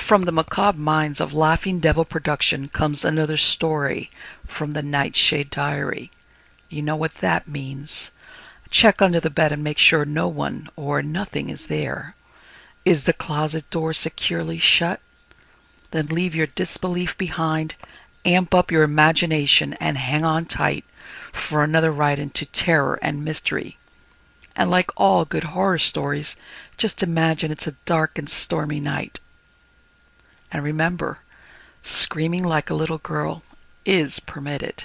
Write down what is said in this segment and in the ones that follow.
From the macabre minds of Laughing Devil Production comes another story from the Nightshade Diary. You know what that means. Check under the bed and make sure no one or nothing is there. Is the closet door securely shut? Then leave your disbelief behind, amp up your imagination, and hang on tight for another ride into terror and mystery. And like all good horror stories, just imagine it's a dark and stormy night. And remember, screaming like a little girl is permitted.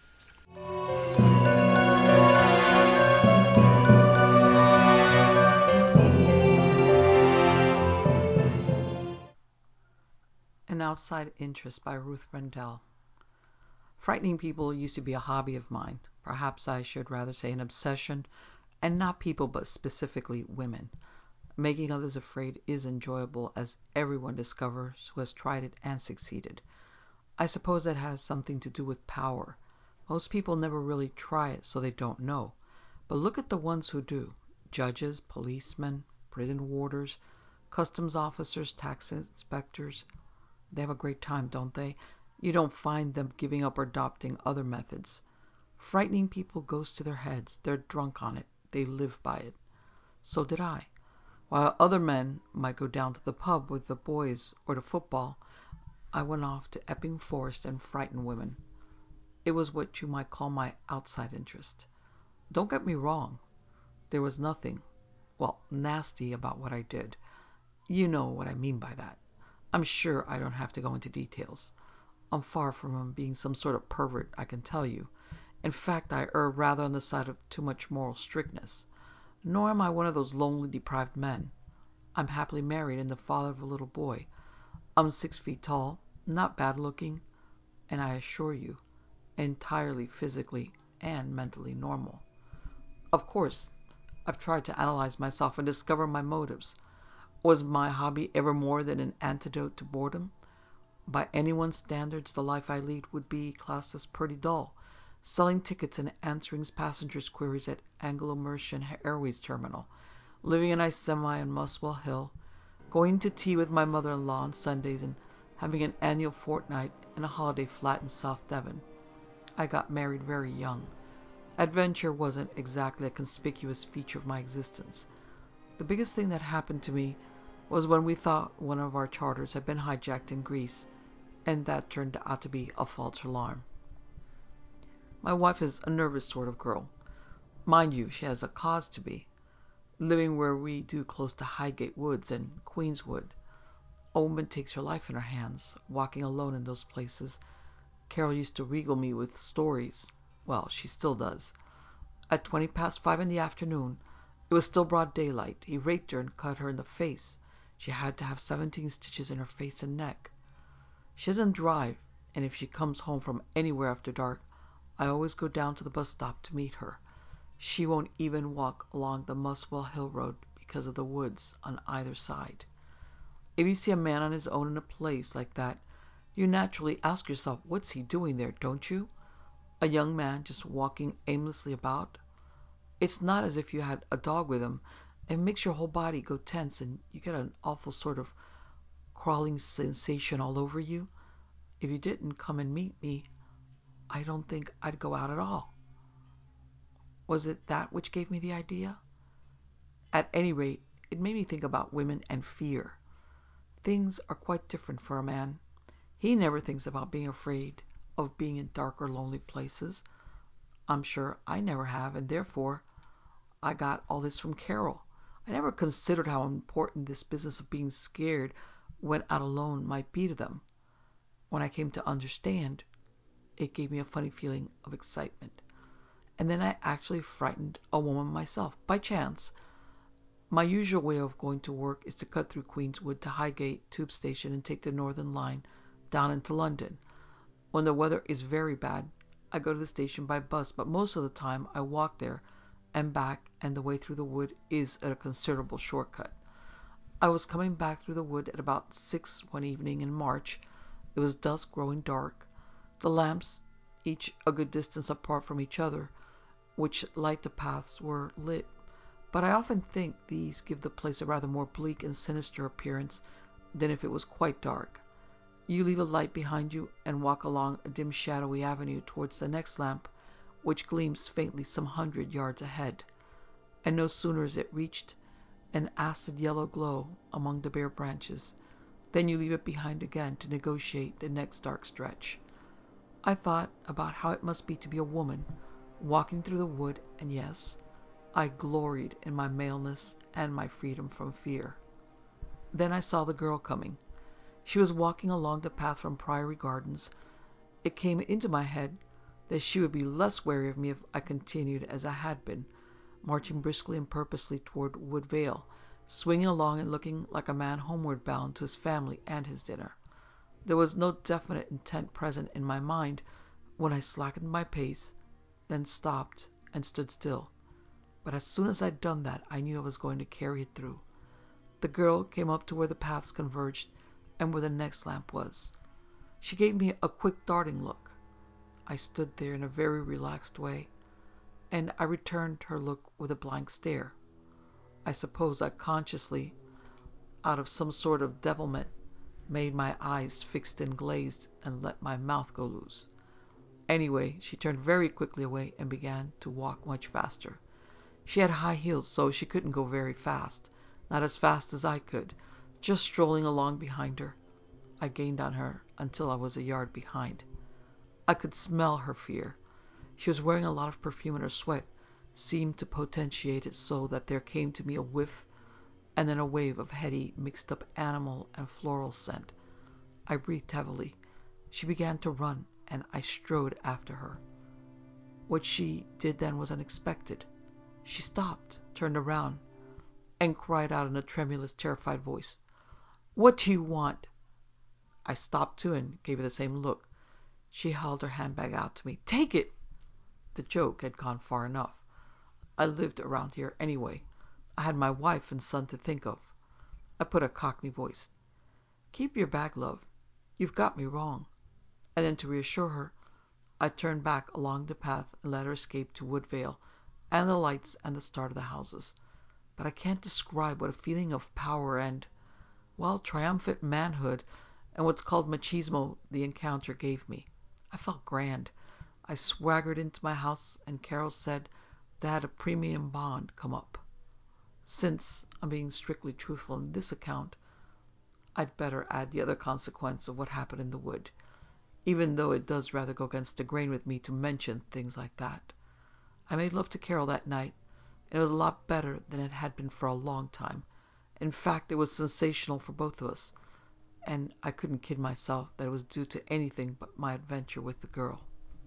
An Outside Interest by Ruth Rendell. Frightening people used to be a hobby of mine. Perhaps I should rather say an obsession, and not people but specifically women. Making others afraid is enjoyable, as everyone discovers who has tried it and succeeded. I suppose that has something to do with power. Most people never really try it, so they don't know. But look at the ones who do. Judges, policemen, prison warders, customs officers, tax inspectors. They have a great time, don't they? You don't find them giving up or adopting other methods. Frightening people goes to their heads. They're drunk on it. They live by it. So did I. While other men might go down to the pub with the boys or to football, I went off to Epping Forest and frightened women. It was what you might call my outside interest. Don't get me wrong. There was nothing, nasty about what I did. You know what I mean by that. I'm sure I don't have to go into details. I'm far from being some sort of pervert, I can tell you. In fact, I err rather on the side of too much moral strictness. Nor am I one of those lonely, deprived men. I'm happily married and the father of a little boy. I'm 6 feet tall, not bad looking, and I assure you, entirely physically and mentally normal. Of course, I've tried to analyze myself and discover my motives. Was my hobby ever more than an antidote to boredom? By anyone's standards, the life I lead would be classed as pretty dull. Selling tickets and answering passengers' queries at Anglo-Merchant Airways Terminal, living in a semi on Muswell Hill, going to tea with my mother-in-law on Sundays, and having an annual fortnight in a holiday flat in South Devon. I got married very young. Adventure wasn't exactly a conspicuous feature of my existence. The biggest thing that happened to me was when we thought one of our charters had been hijacked in Greece, and that turned out to be a false alarm. My wife is a nervous sort of girl. Mind you, she has a cause to be. Living where we do close to Highgate Woods and Queenswood, a woman takes her life in her hands, walking alone in those places. Carol used to regale me with stories. Well, she still does. At 5:20 in the afternoon, it was still broad daylight. He raped her and cut her in the face. She had to have 17 stitches in her face and neck. She doesn't drive, and if she comes home from anywhere after dark, I always go down to the bus stop to meet her. She won't even walk along the Muswell Hill Road because of the woods on either side. If you see a man on his own in a place like that, you naturally ask yourself, what's he doing there, don't you? A young man just walking aimlessly about? It's not as if you had a dog with him. It makes your whole body go tense and you get an awful sort of crawling sensation all over you. If you didn't come and meet me, I don't think I'd go out at all. Was it that which gave me the idea? At any rate, it made me think about women and fear. Things are quite different for a man. He never thinks about being afraid of being in dark or lonely places. I'm sure I never have, and therefore I got all this from Carol. I never considered how important this business of being scared when out alone might be to them. When I came to understand, it gave me a funny feeling of excitement. And then I actually frightened a woman myself, by chance. My usual way of going to work is to cut through Queenswood to Highgate Tube Station and take the Northern Line down into London. When the weather is very bad, I go to the station by bus, but most of the time I walk there and back, and the way through the wood is at a considerable shortcut. I was coming back through the wood at about 6 one evening in March. It was dusk, growing dark. The lamps, each a good distance apart from each other, which light the paths, were lit, but I often think these give the place a rather more bleak and sinister appearance than if it was quite dark. You leave a light behind you and walk along a dim shadowy avenue towards the next lamp, which gleams faintly some 100 yards ahead. And no sooner is it reached an acid yellow glow among the bare branches, than you leave it behind again to negotiate the next dark stretch. I thought about how it must be to be a woman walking through the wood, and yes, I gloried in my maleness and my freedom from fear. Then I saw the girl coming. She was walking along the path from Priory Gardens. It came into my head that she would be less wary of me if I continued as I had been, marching briskly and purposely toward Wood Vale, swinging along and looking like a man homeward bound to his family and his dinner. There was no definite intent present in my mind when I slackened my pace, then stopped and stood still. But as soon as I'd done that, I knew I was going to carry it through. The girl came up to where the paths converged and where the next lamp was. She gave me a quick darting look. I stood there in a very relaxed way, and I returned her look with a blank stare. I suppose I consciously, out of some sort of devilment, made my eyes fixed and glazed and let my mouth go loose. Anyway, she turned very quickly away and began to walk much faster. She had high heels, so she couldn't go very fast, not as fast as I could, just strolling along behind her. I gained on her until I was a yard behind. I could smell her fear. She was wearing a lot of perfume, and her sweat seemed to potentiate it so that there came to me a whiff and then a wave of heady, mixed-up animal and floral scent. I breathed heavily. She began to run, and I strode after her. What she did then was unexpected. She stopped, turned around, and cried out in a tremulous, terrified voice, "What do you want?" I stopped too and gave her the same look. She held her handbag out to me. "Take it!" The joke had gone far enough. I lived around here anyway. I had my wife and son to think of. I put a Cockney voice. "Keep your bag, love. You've got me wrong." And then to reassure her, I turned back along the path and let her escape to Wood Vale and the lights and the start of the houses. But I can't describe what a feeling of power and, well, triumphant manhood and what's called machismo the encounter gave me. I felt grand. I swaggered into my house, and Carol said they had a premium bond come up. Since I'm being strictly truthful in this account, I'd better add the other consequence of what happened in the wood, even though it does rather go against the grain with me to mention things like that. I made love to Carol that night, and it was a lot better than it had been for a long time. In fact, it was sensational for both of us, and I couldn't kid myself that it was due to anything but my adventure with the girl.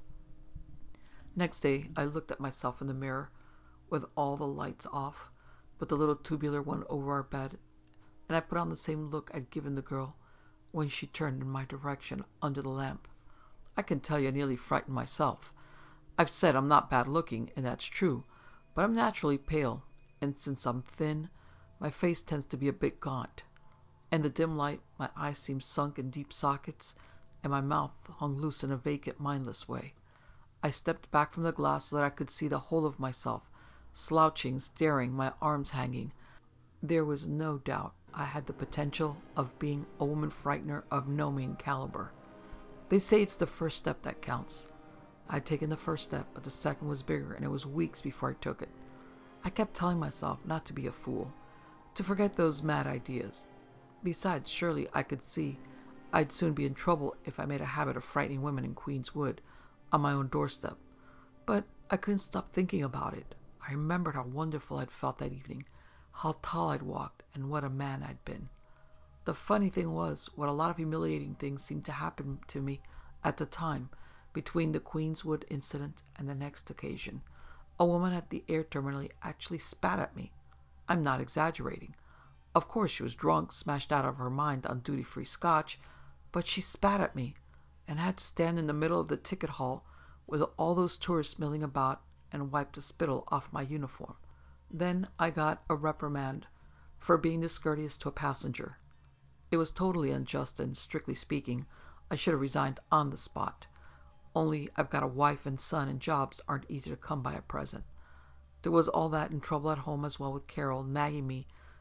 Next day, I looked at myself in the mirror with all the lights off, but the little tubular one over our bed, and I put on the same look I'd given the girl when she turned in my direction under the lamp. I can tell you I nearly frightened myself. I've said I'm not bad looking, and that's true, but I'm naturally pale, and since I'm thin, my face tends to be a bit gaunt. In the dim light, my eyes seemed sunk in deep sockets, and my mouth hung loose in a vacant, mindless way. I stepped back from the glass so that I could see the whole of myself, slouching, staring, my arms hanging. There was no doubt I had the potential of being a woman frightener of no mean caliber. They say it's the first step that counts. I had taken the first step, but the second was bigger, and it was weeks before I took it. I kept telling myself not to be a fool, to forget those mad ideas. Besides, surely I could see I'd soon be in trouble if I made a habit of frightening women in Queen's Wood on my own doorstep. But I couldn't stop thinking about it. I remembered how wonderful I'd felt that evening, how tall I'd walked, and what a man I'd been. The funny thing was, what a lot of humiliating things seemed to happen to me at the time, between the Queenswood incident and the next occasion. A woman at the air terminal actually spat at me. I'm not exaggerating. Of course she was drunk, smashed out of her mind on duty-free scotch, but she spat at me, and had to stand in the middle of the ticket hall with all those tourists milling about and wipe the spittle off my uniform. Then I got a reprimand for being discourteous to a passenger. It was totally unjust, and strictly speaking, I should have resigned on the spot. Only I've got a wife and son, and jobs aren't easy to come by at present. There was all that and trouble at home as well, with Carol nagging me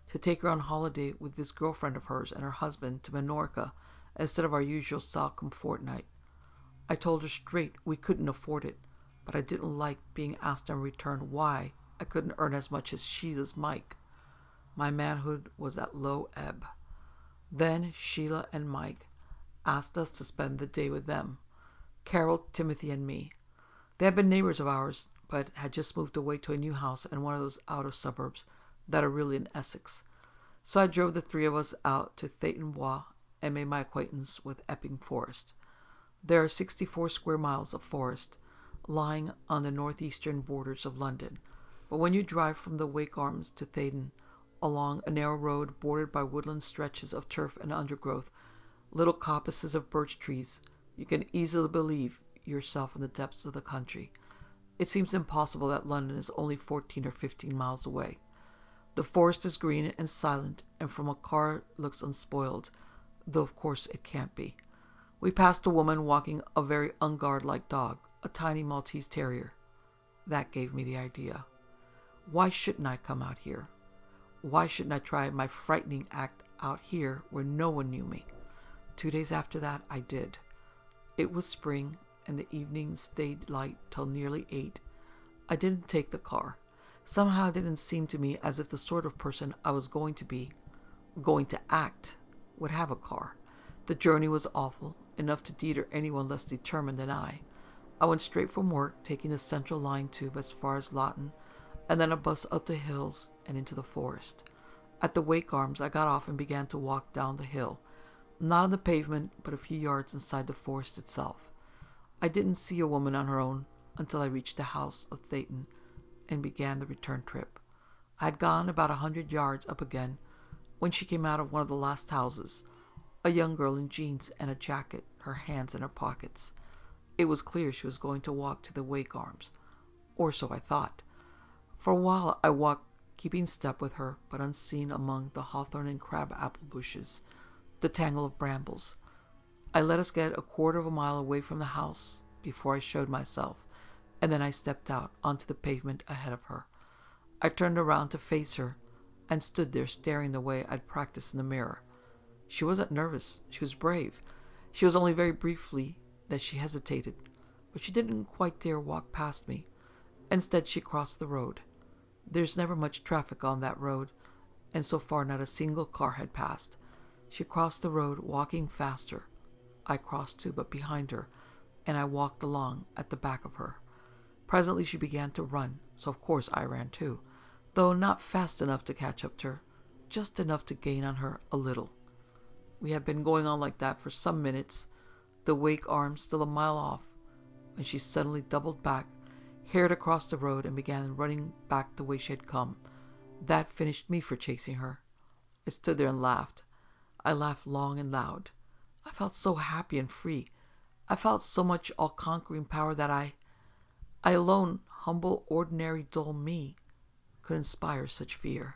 to take her on holiday with this girlfriend of hers and her husband to Menorca instead of our usual Salcombe fortnight. I told her straight we couldn't afford it, but I didn't like being asked in return why I couldn't earn as much as Sheila's Mike. My manhood was at low ebb. Then Sheila and Mike asked us to spend the day with them, Carol, Timothy, and me. They had been neighbors of ours, but had just moved away to a new house in one of those outer suburbs that are really in Essex. So I drove the three of us out to Theydon Bois and made my acquaintance with Epping Forest. There are 64 square miles of forest lying on the northeastern borders of London, but when you drive from the Wake Arms to Theydon along a narrow road bordered by woodland stretches of turf and undergrowth, little coppices of birch trees, you can easily believe yourself in the depths of the country. It seems impossible that London is only 14 or 15 miles away. The forest is green and silent, and from a car looks unspoiled, though of course it can't be. We passed a woman walking a very unguard-like dog, a tiny Maltese terrier. That gave me the idea. Why shouldn't I come out here? Why shouldn't I try my frightening act out here where no one knew me? 2 days after that, I did. It was spring, and the evening stayed light till nearly 8. I didn't take the car. Somehow it didn't seem to me as if the sort of person I was going to act, would have a car. The journey was awful, enough to deter anyone less determined than I. I went straight from work, taking the Central Line tube as far as Lawton, and then a bus up the hills and into the forest. At the Wake Arms, I got off and began to walk down the hill, not on the pavement, but a few yards inside the forest itself. I didn't see a woman on her own until I reached the house of Theydon and began the return trip. I had gone about 100 yards up again when she came out of one of the last houses, a young girl in jeans and a jacket, her hands in her pockets. It was clear she was going to walk to the Wake Arms, or so I thought. For a while I walked, keeping step with her, but unseen among the hawthorn and crab-apple bushes, the tangle of brambles. I let us get a quarter of a mile away from the house before I showed myself, and then I stepped out onto the pavement ahead of her. I turned around to face her and stood there staring the way I'd practiced in the mirror. She wasn't nervous. She was brave. She was only very briefly that she hesitated, but she didn't quite dare walk past me. Instead, she crossed the road. There's never much traffic on that road, and so far not a single car had passed. She crossed the road, walking faster. I crossed too, but behind her, and I walked along at the back of her. Presently she began to run, so of course I ran too, though not fast enough to catch up to her, just enough to gain on her a little. We had been going on like that for some minutes, the Wake Arms still a mile off, when she suddenly doubled back, hared across the road, and began running back the way she had come. That finished me for chasing her. I stood there and laughed. I laughed long and loud. I felt so happy and free. I felt so much all-conquering power that I alone, humble, ordinary, dull me, could inspire such fear.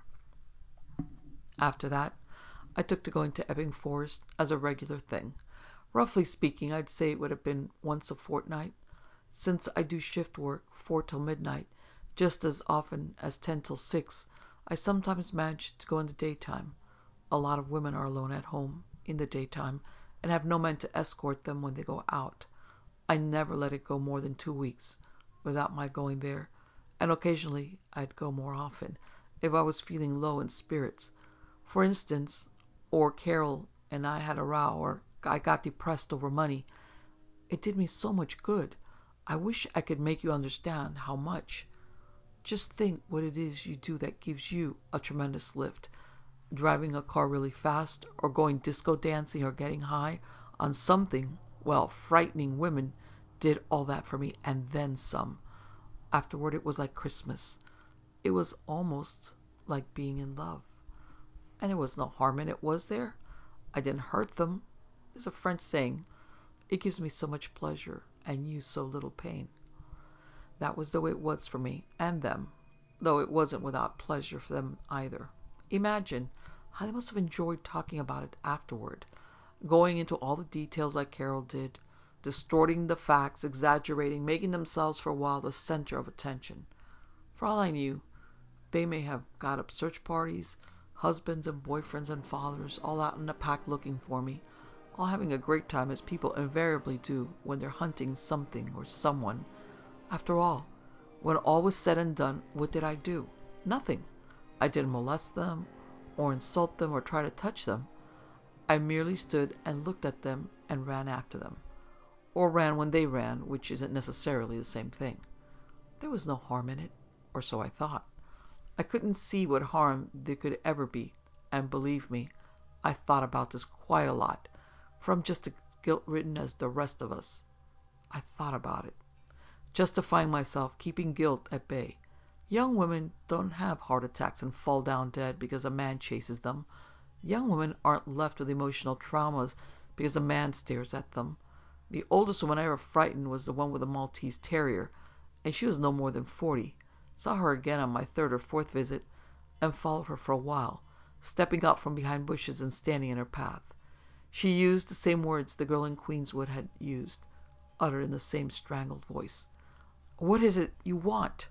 After that, I took to going to Epping Forest as a regular thing. Roughly speaking, I'd say it would have been once a fortnight. Since I do shift work, 4 till midnight, just as often as 10 till 6, I sometimes manage to go in the daytime. A lot of women are alone at home in the daytime and have no men to escort them when they go out. I never let it go more than 2 weeks without my going there, and occasionally I'd go more often if I was feeling low in spirits. For instance, or Carol and I had a row, or I got depressed over money. It did me so much good. I wish I could make you understand how much. Just think what it is you do that gives you a tremendous lift. Driving a car really fast, or going disco dancing, or getting high on something. Well, frightening women did all that for me, and then some. Afterward, it was like Christmas. It was almost like being in love. And there was no harm in it, was there? I didn't hurt them. There's a French saying, it gives me so much pleasure and you so little pain. That was the way it was for me and them, though it wasn't without pleasure for them either. Imagine how they must have enjoyed talking about it afterward, going into all the details like Carol did, distorting the facts, exaggerating, making themselves for a while the center of attention. For all I knew, they may have got up search parties, Husbands and boyfriends and fathers all out in a pack looking for me, all having a great time as people invariably do when they're hunting something or someone. After all, when all was said and done, what did I do? Nothing. I didn't molest them, or insult them, or try to touch them. I merely stood and looked at them and ran after them. Or ran when they ran, which isn't necessarily the same thing. There was no harm in it, or so I thought. I couldn't see what harm there could ever be, and believe me, I thought about this quite a lot, for I'm just as guilt-ridden as the rest of us. I thought about it, justifying myself, keeping guilt at bay. Young women don't have heart attacks and fall down dead because a man chases them. Young women aren't left with emotional traumas because a man stares at them. The oldest woman I ever frightened was the one with a Maltese terrier, and she was no more than 40. Saw her again on my third or fourth visit, and followed her for a while, stepping out from behind bushes and standing in her path. She used the same words the girl in Queenswood had used, uttered in the same strangled voice. "What is it you want?"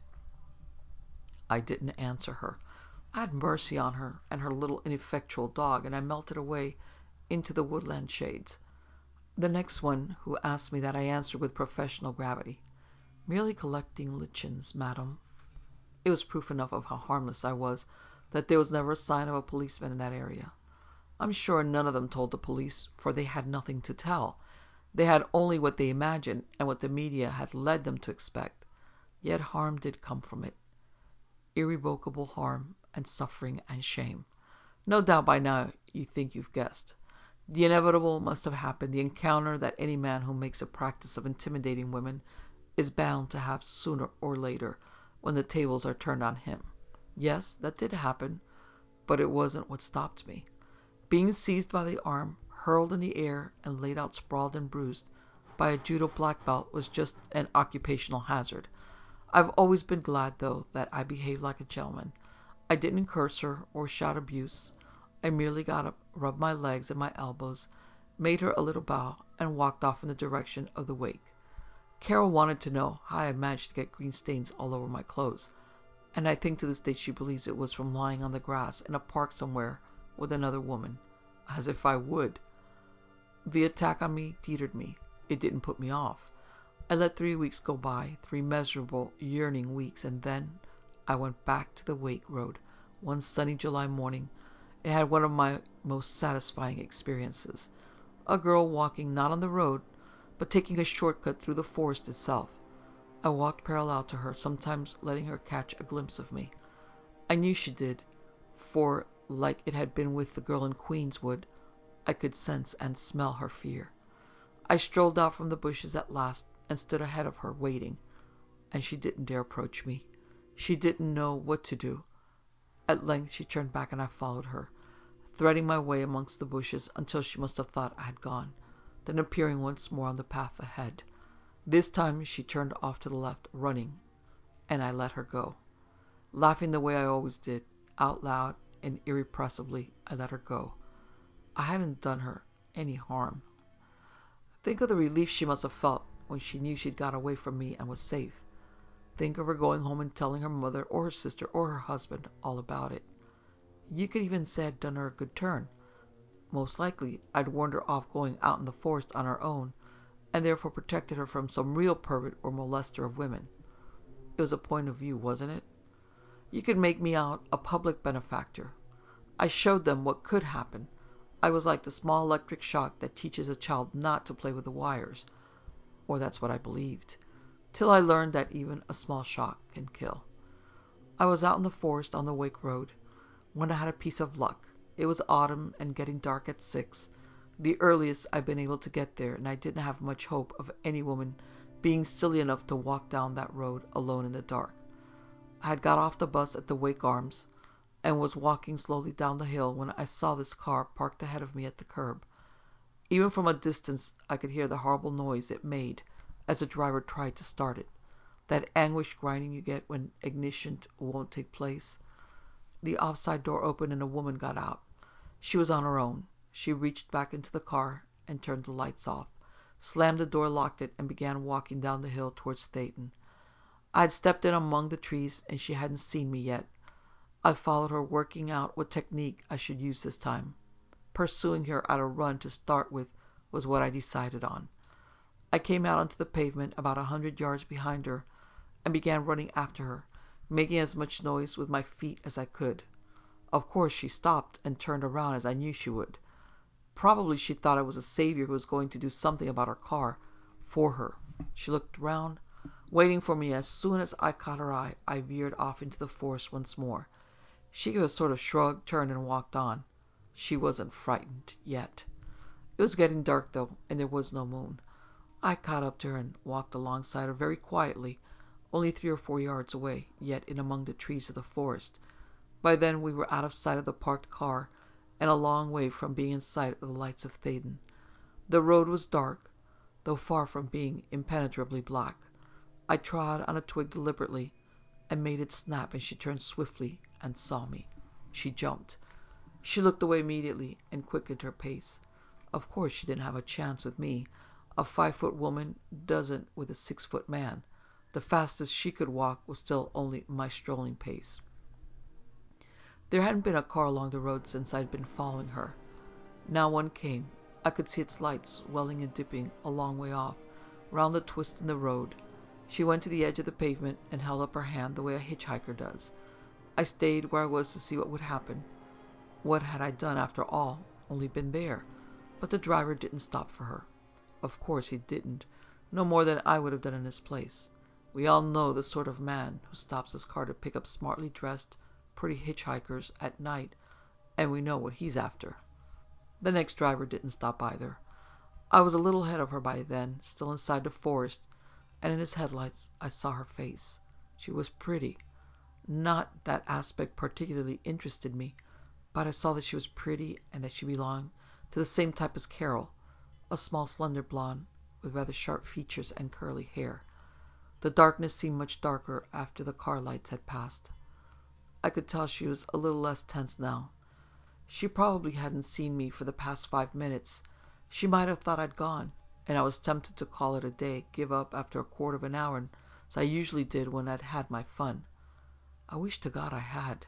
I didn't answer her. I had mercy on her and her little ineffectual dog, and I melted away into the woodland shades. The next one who asked me that I answered with professional gravity. "Merely collecting lichens, madam." It was proof enough of how harmless I was that there was never a sign of a policeman in that area. I'm sure none of them told the police, for they had nothing to tell. They had only what they imagined and what the media had led them to expect. Yet harm did come from it. Irrevocable harm and suffering and shame. No doubt by now you think you've guessed. The inevitable must have happened, the encounter that any man who makes a practice of intimidating women is bound to have sooner or later when the tables are turned on him. Yes, that did happen, but it wasn't what stopped me. Being seized by the arm, hurled in the air, and laid out sprawled and bruised by a judo black belt was just an occupational hazard. I've always been glad, though, that I behaved like a gentleman. I didn't curse her or shout abuse. I merely got up, rubbed my legs and my elbows, made her a little bow, and walked off in the direction of the wake. Carol wanted to know how I had managed to get green stains all over my clothes, and I think to this day she believes it was from lying on the grass in a park somewhere with another woman. As if I would. The attack on me teetered me. It didn't put me off. I let 3 weeks go by, 3 miserable, yearning weeks, and then I went back to the Wake Road one sunny July morning and had one of my most satisfying experiences. A girl walking not on the road, but taking a shortcut through the forest itself. I walked parallel to her, sometimes letting her catch a glimpse of me. I knew she did, for, like it had been with the girl in Queenswood, I could sense and smell her fear. I strolled out from the bushes at last and stood ahead of her, waiting, and she didn't dare approach me. She didn't know what to do. At length she turned back and I followed her, threading my way amongst the bushes until she must have thought I had gone, then appearing once more on the path ahead. This time she turned off to the left, running, and I let her go. Laughing the way I always did, out loud and irrepressibly, I let her go. I hadn't done her any harm. Think of the relief she must have felt when she knew she'd got away from me and was safe. Think of her going home and telling her mother or her sister or her husband all about it. You could even say I'd done her a good turn. Most likely, I'd warned her off going out in the forest on her own, and therefore protected her from some real pervert or molester of women. It was a point of view, wasn't it? You could make me out a public benefactor. I showed them what could happen. I was like the small electric shock that teaches a child not to play with the wires. Or that's what I believed. Till I learned that even a small shock can kill. I was out in the forest on the Wake Road when I had a piece of luck. It was autumn and getting dark at 6, the earliest I'd been able to get there, and I didn't have much hope of any woman being silly enough to walk down that road alone in the dark. I had got off the bus at the Wake Arms and was walking slowly down the hill when I saw this car parked ahead of me at the curb. Even from a distance I could hear the horrible noise it made as the driver tried to start it. That anguished grinding you get when ignition won't take place. The offside door opened and a woman got out. She was on her own. She reached back into the car and turned the lights off, slammed the door, locked it, and began walking down the hill towards Staten. I had stepped in among the trees and she hadn't seen me yet. I followed her, working out what technique I should use this time. Pursuing her at a run to start with was what I decided on. I came out onto the pavement about 100 yards behind her and began running after her, making as much noise with my feet as I could. Of course, she stopped and turned around as I knew she would. Probably she thought I was a savior who was going to do something about her car for her. She looked round, waiting for me. As soon as I caught her eye, I veered off into the forest once more. She gave a sort of shrug, turned, and walked on. She wasn't frightened yet. It was getting dark, though, and there was no moon. I caught up to her and walked alongside her very quietly, only 3 or 4 yards away, yet in among the trees of the forest. By then we were out of sight of the parked car and a long way from being in sight of the lights of Thaden. The road was dark, though far from being impenetrably black. I trod on a twig deliberately and made it snap, and she turned swiftly and saw me. She jumped. She looked away immediately and quickened her pace. Of course she didn't have a chance with me. A 5-foot woman doesn't with a 6-foot man. The fastest she could walk was still only my strolling pace. There hadn't been a car along the road since I'd been following her. Now one came. I could see its lights welling and dipping a long way off, round the twist in the road. She went to the edge of the pavement and held up her hand the way a hitchhiker does. I stayed where I was to see what would happen. What had I done after all? Only been there. But the driver didn't stop for her. Of course he didn't. No more than I would have done in his place. We all know the sort of man who stops his car to pick up smartly dressed, pretty hitchhikers at night, and we know what he's after. The next driver didn't stop either. I was a little ahead of her by then, still inside the forest, and in his headlights I saw her face. She was pretty. Not that aspect particularly interested me, but I saw that she was pretty and that she belonged to the same type as Carol, a small slender blonde with rather sharp features and curly hair. The darkness seemed much darker after the car lights had passed. I could tell she was a little less tense now. She probably hadn't seen me for the past 5 minutes. She might have thought I'd gone, and I was tempted to call it a day, give up after a quarter of an hour, as I usually did when I'd had my fun. I wish to God I had.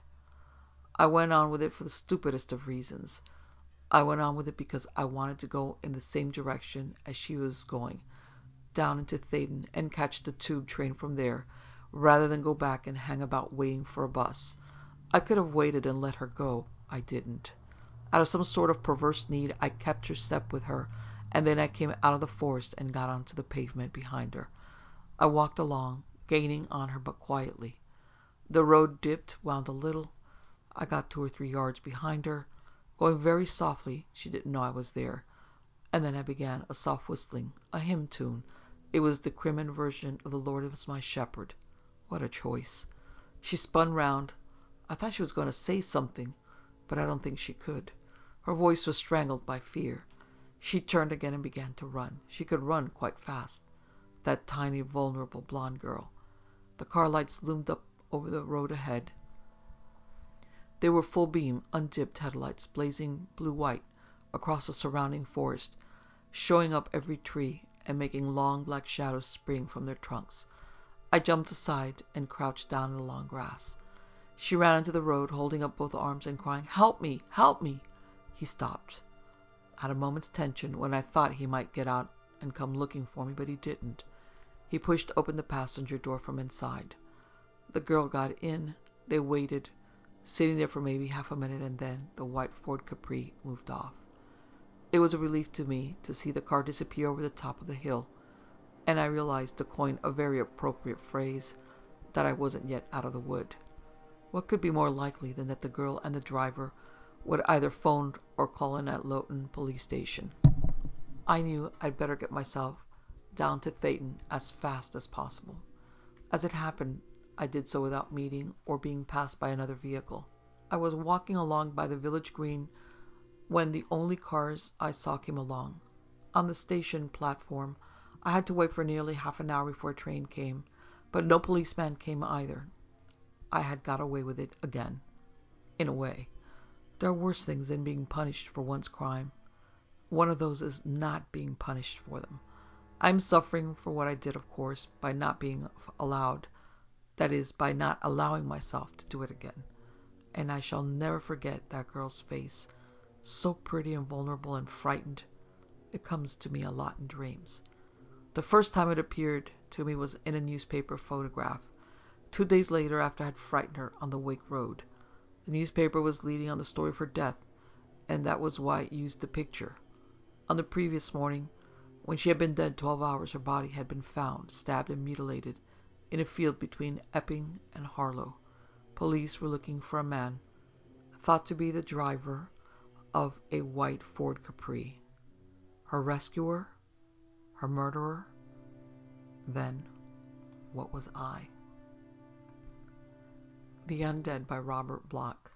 I went on with it for the stupidest of reasons. I went on with it because I wanted to go in the same direction as she was going, down into Thaden, and catch the tube train from there, rather than go back and hang about waiting for a bus. I could have waited and let her go. I didn't. Out of some sort of perverse need, I kept her step with her, and then I came out of the forest and got onto the pavement behind her. I walked along, gaining on her but quietly. The road dipped, wound a little. I got 2 or 3 yards behind her, going very softly. She didn't know I was there. And then I began a soft whistling, a hymn tune. It was the Crimin version of The Lord is My Shepherd. What a choice. She spun round. I thought she was going to say something, but I don't think she could. Her voice was strangled by fear. She turned again and began to run. She could run quite fast. That tiny, vulnerable blonde girl. The car lights loomed up over the road ahead. They were full beam, undipped headlights, blazing blue-white across the surrounding forest, showing up every tree and making long black shadows spring from their trunks. I jumped aside and crouched down in the long grass. She ran into the road, holding up both arms and crying, "Help me! Help me!" He stopped. I had a moment's tension when I thought he might get out and come looking for me, but he didn't. He pushed open the passenger door from inside. The girl got in. They waited, sitting there for maybe half a minute, and then the white Ford Capri moved off. It was a relief to me to see the car disappear over the top of the hill, and I realized, to coin a very appropriate phrase, that I wasn't yet out of the wood. What could be more likely than that the girl and the driver would either phone or call in at Loughton police station? I knew I'd better get myself down to Thaden as fast as possible. As it happened, I did so without meeting or being passed by another vehicle. I was walking along by the village green when the only cars I saw came along. On the station platform, I had to wait for nearly half an hour before a train came, but no policeman came either. I had got away with it again. In a way. There are worse things than being punished for one's crime. One of those is not being punished for them. I'm suffering for what I did, of course, by not being allowed, that is, by not allowing myself to do it again. and I shall never forget that girl's face, so pretty and vulnerable and frightened. It comes to me a lot in dreams. The first time it appeared to me was in a newspaper photograph, 2 days later after I had frightened her on the Wake Road. The newspaper was leading on the story of her death, and that was why it used the picture. On the previous morning, when she had been dead 12 hours, her body had been found, stabbed and mutilated, in a field between Epping and Harlow. Police were looking for a man, thought to be the driver of a white Ford Capri. Her rescuer? Her murderer? Then, what was I? The Undead by Robert Bloch.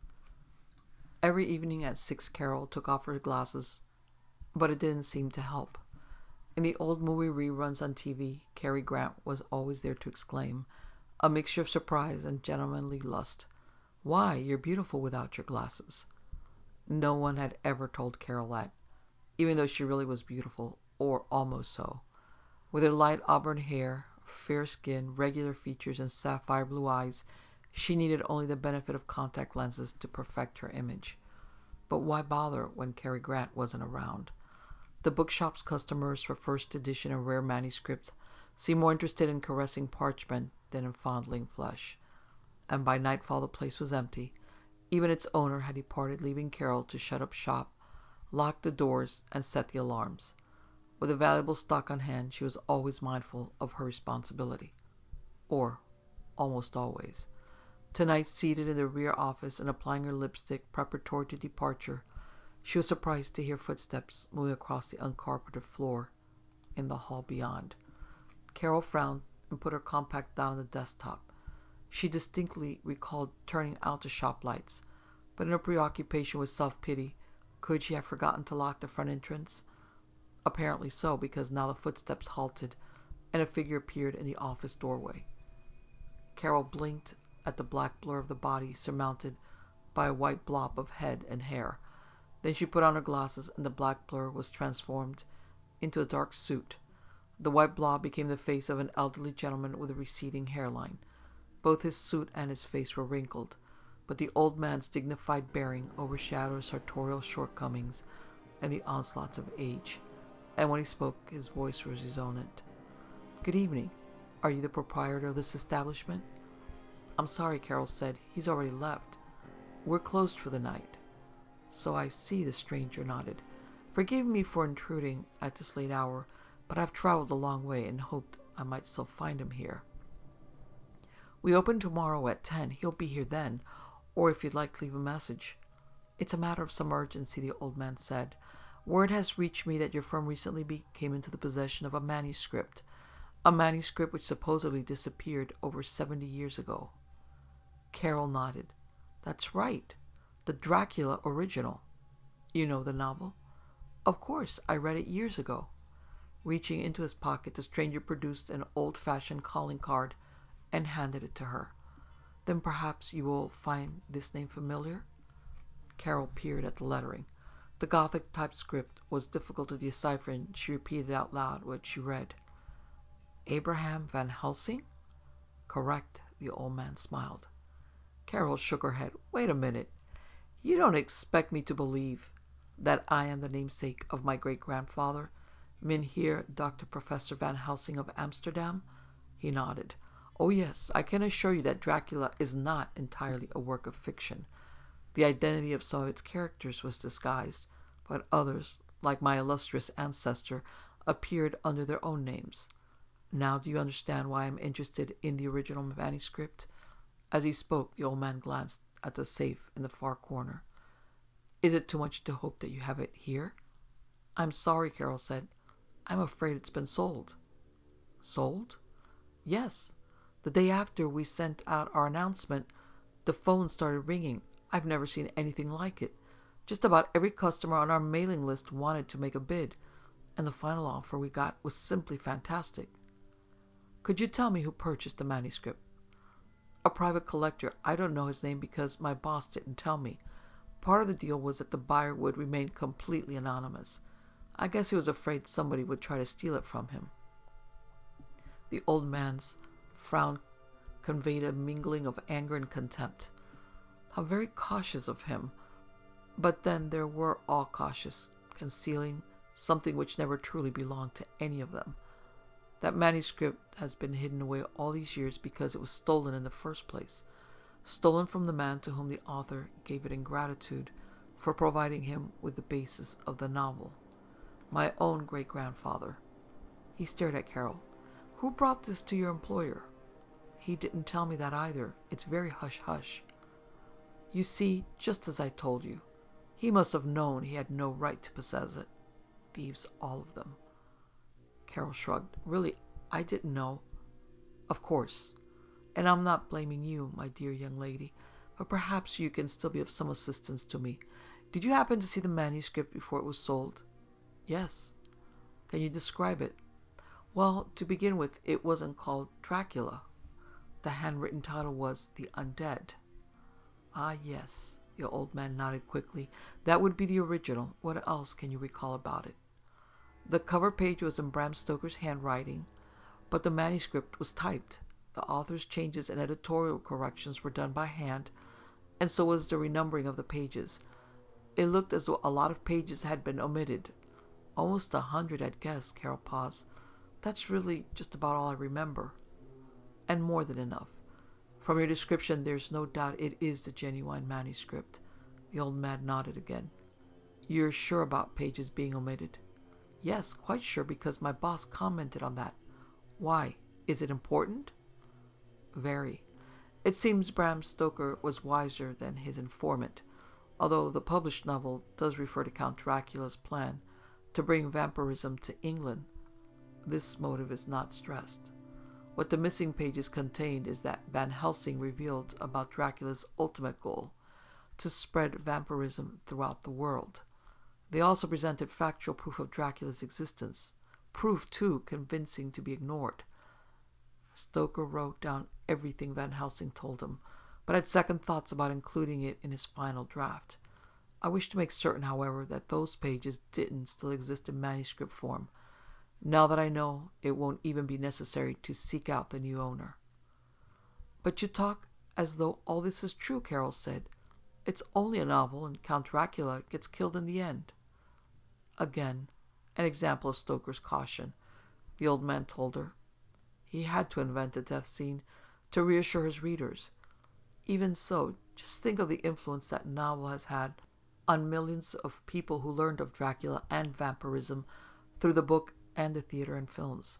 Every evening at 6, Carol took off her glasses, but it didn't seem to help. In the old movie reruns on TV, Cary Grant was always there to exclaim, a mixture of surprise and gentlemanly lust, "Why, you're beautiful without your glasses." No one had ever told Carol that, even though she really was beautiful, or almost so. With her light auburn hair, fair skin, regular features, and sapphire blue eyes, she needed only the benefit of contact lenses to perfect her image. But why bother when Cary Grant wasn't around? The bookshop's customers for first edition and rare manuscripts seemed more interested in caressing parchment than in fondling flesh. And by nightfall the place was empty. Even its owner had departed, leaving Carol to shut up shop, lock the doors, and set the alarms. With a valuable stock on hand, she was always mindful of her responsibility. Or almost always. Tonight, seated in the rear office and applying her lipstick preparatory to departure, she was surprised to hear footsteps moving across the uncarpeted floor in the hall beyond. Carol frowned and put her compact down on the desktop. She distinctly recalled turning out the shop lights, but in her preoccupation with self-pity, could she have forgotten to lock the front entrance? Apparently so, because now the footsteps halted and a figure appeared in the office doorway. Carol blinked at the black blur of the body surmounted by a white blob of head and hair. Then she put on her glasses, and the black blur was transformed into a dark suit. The white blob became the face of an elderly gentleman with a receding hairline. Both his suit and his face were wrinkled, but the old man's dignified bearing overshadowed his sartorial shortcomings and the onslaughts of age, and when he spoke, his voice was resonant. "Good evening. Are you the proprietor of this establishment?" "I'm sorry," Carol said. "He's already left. We're closed for the night." "So I see," the stranger nodded. "Forgive me for intruding at this late hour, but I've traveled a long way and hoped I might still find him here." "We open tomorrow at 10. He'll be here then, or if you'd like to leave a message." "It's a matter of some urgency," the old man said. "Word has reached me that your firm recently came into the possession of a manuscript which supposedly disappeared over 70 years ago." Carol nodded. "That's right. The Dracula original." "You know the novel?" "Of course. I read it years ago." Reaching into his pocket, the stranger produced an old-fashioned calling card and handed it to her. "Then perhaps you will find this name familiar?" Carol peered at the lettering. The Gothic typed script was difficult to decipher, and she repeated out loud what she read. "Abraham Van Helsing?" "Correct," the old man smiled. Carol shook her head. "Wait a minute. You don't expect me to believe that I am the namesake of my great-grandfather, Mynheer Dr. Professor Van Helsing of Amsterdam?" He nodded. "Oh yes, I can assure you that Dracula is not entirely a work of fiction. The identity of some of its characters was disguised, but others, like my illustrious ancestor, appeared under their own names. Now do you understand why I am interested in the original manuscript?" As he spoke, the old man glanced at the safe in the far corner. "Is it too much to hope that you have it here?" "I'm sorry," Carol said. "I'm afraid it's been sold." "Sold?" "Yes. The day after we sent out our announcement, the phone started ringing. I've never seen anything like it. Just about every customer on our mailing list wanted to make a bid, and the final offer we got was simply fantastic." "Could you tell me who purchased the manuscript?" "A private collector. I don't know his name because my boss didn't tell me. Part of the deal was that the buyer would remain completely anonymous. I guess he was afraid somebody would try to steal it from him." The old man's frown conveyed a mingling of anger and contempt. How very cautious of him. But then they were all cautious, concealing something which never truly belonged to any of them. That manuscript has been hidden away all these years because it was stolen in the first place. Stolen from the man to whom the author gave it in gratitude for providing him with the basis of the novel. My own great-grandfather. He stared at Carol. Who brought this to your employer? He didn't tell me that either. It's very hush-hush. You see, just as I told you. He must have known he had no right to possess it. Thieves, all of them. Carol shrugged. Really, I didn't know. Of course. And I'm not blaming you, my dear young lady, but perhaps you can still be of some assistance to me. Did you happen to see the manuscript before it was sold? Yes. Can you describe it? Well, to begin with, it wasn't called Dracula. The handwritten title was The Undead. Ah, yes. The old man nodded quickly. That would be the original. What else can you recall about it? The cover page was in Bram Stoker's handwriting, but the manuscript was typed. The author's changes and editorial corrections were done by hand, and so was the renumbering of the pages. It looked as though a lot of pages had been omitted. Almost 100, I'd guess. Carol paused. That's really just about all I remember. And more than enough. From your description, there's no doubt it is the genuine manuscript. The old man nodded again. You're sure about pages being omitted? Yes, quite sure, because my boss commented on that. Why? Is it important? Very. It seems Bram Stoker was wiser than his informant, although the published novel does refer to Count Dracula's plan to bring vampirism to England. This motive is not stressed. What the missing pages contained is that Van Helsing revealed about Dracula's ultimate goal, to spread vampirism throughout the world. They also presented factual proof of Dracula's existence, proof, too, convincing to be ignored. Stoker wrote down everything Van Helsing told him, but had second thoughts about including it in his final draft. I wish to make certain, however, that those pages didn't still exist in manuscript form. Now that I know, it won't even be necessary to seek out the new owner. But you talk as though all this is true, Carol said. It's only a novel, and Count Dracula gets killed in the end. Again, an example of Stoker's caution, the old man told her. He had to invent a death scene to reassure his readers. Even so, just think of the influence that novel has had on millions of people who learned of Dracula and vampirism through the book and the theater and films.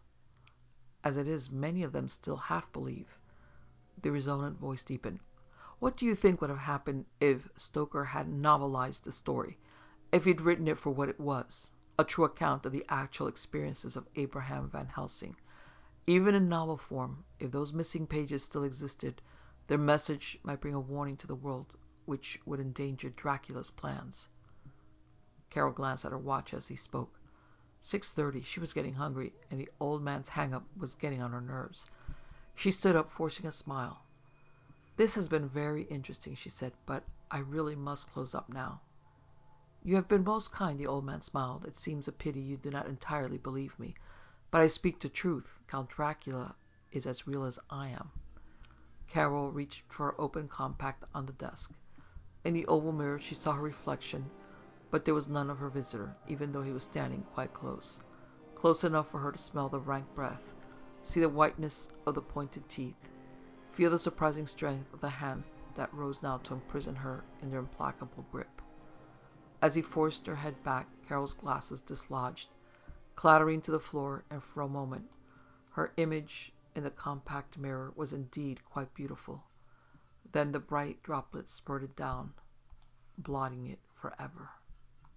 As it is, many of them still half believe. The resonant voice deepened. What do you think would have happened if Stoker had novelized the story, if he'd written it for what it was, a true account of the actual experiences of Abraham Van Helsing? Even in novel form, if those missing pages still existed, their message might bring a warning to the world which would endanger Dracula's plans. Carol glanced at her watch as he spoke. 6:30. She was getting hungry, and the old man's hang-up was getting on her nerves. She stood up, forcing a smile. This has been very interesting, she said, but I really must close up now. You have been most kind, the old man smiled. It seems a pity you do not entirely believe me. But I speak the truth. Count Dracula is as real as I am. Carol reached for her open compact on the desk. In the oval mirror she saw her reflection, but there was none of her visitor, even though he was standing quite close. Close enough for her to smell the rank breath, see the whiteness of the pointed teeth, feel the surprising strength of the hands that rose now to imprison her in their implacable grip. As he forced her head back, Carol's glasses dislodged, clattering to the floor, and for a moment her image in the compact mirror was indeed quite beautiful. Then the bright droplets spurted down, blotting it forever.